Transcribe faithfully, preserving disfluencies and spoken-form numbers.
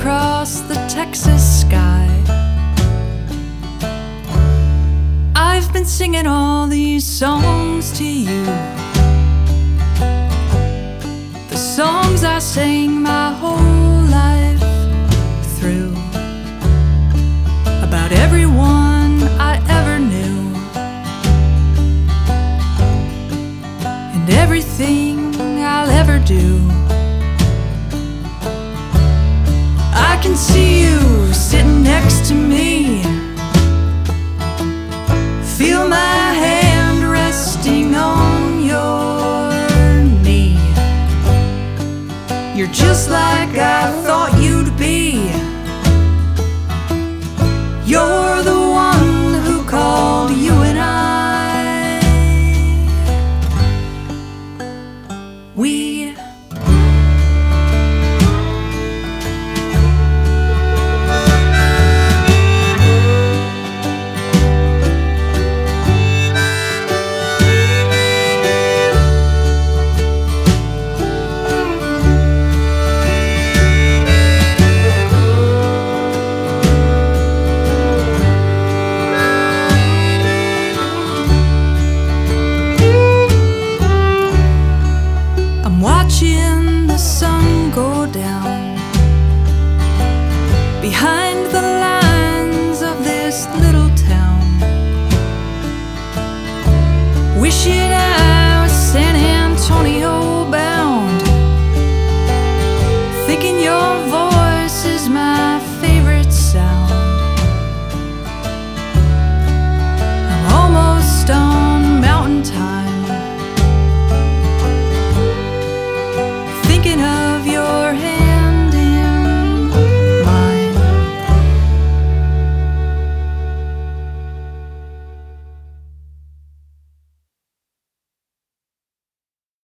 across the Texas sky. I've been singing all these songs to you, the songs I sang my whole life through, about everyone I ever knew, and everything I'll ever do. I can see you sitting next to me, feel my hand resting on your knee. You're just like I thought you'd be. You're